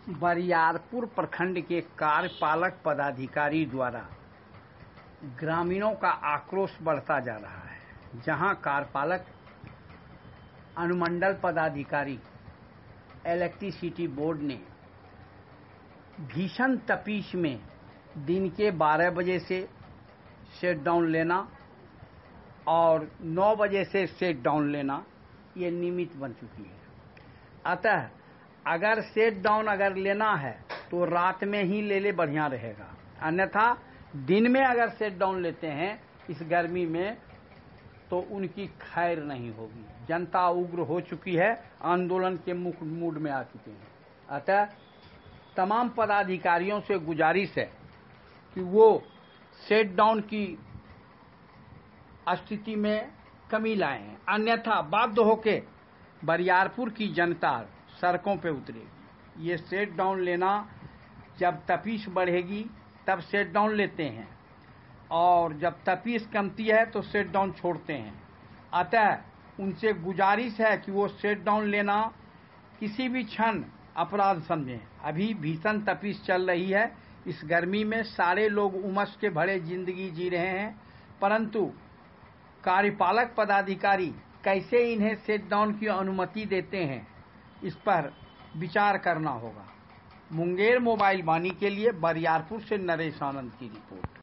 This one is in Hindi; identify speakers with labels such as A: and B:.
A: बरियारपुर प्रखंड के कार्यपालक पदाधिकारी द्वारा ग्रामीणों का आक्रोश बढ़ता जा रहा है, जहां कार्यपालक अनुमंडल पदाधिकारी इलेक्ट्रिसिटी बोर्ड ने भीषण तपीश में दिन के 12 बजे से सेट डाउन लेना और 9 बजे से सेट डाउन लेना ये नियमित बन चुकी है। अतः अगर सेट डाउन अगर लेना है तो रात में ही ले ले, बढ़िया रहेगा। अन्यथा दिन में अगर सेट डाउन लेते हैं इस गर्मी में तो उनकी खैर नहीं होगी। जनता उग्र हो चुकी है, आंदोलन के मुख्य मूड में आ चुके हैं। अतः तमाम पदाधिकारियों से गुजारिश है कि वो सेट डाउन की स्थिति में कमी लाए हैं, अन्यथा बाध्य होकर बरियारपुर की जनता सड़कों पे उतरेगी। ये सेट डाउन लेना, जब तपीश बढ़ेगी तब सेट डाउन लेते हैं और जब तपीश कमती है तो सेट डाउन छोड़ते हैं। अतः उनसे गुजारिश है कि वो सेट डाउन लेना किसी भी क्षण अपराध समझें। अभी भीषण तपीश चल रही है, इस गर्मी में सारे लोग उमस के भरे जिंदगी जी रहे हैं, परंतु कार्यपालक पदाधिकारी कैसे इन्हें सेट डाउन की अनुमति देते हैं, इस पर विचार करना होगा। मुंगेर मोबाइल वाणी के लिए बरियारपुर से नरेश आनंद की रिपोर्ट।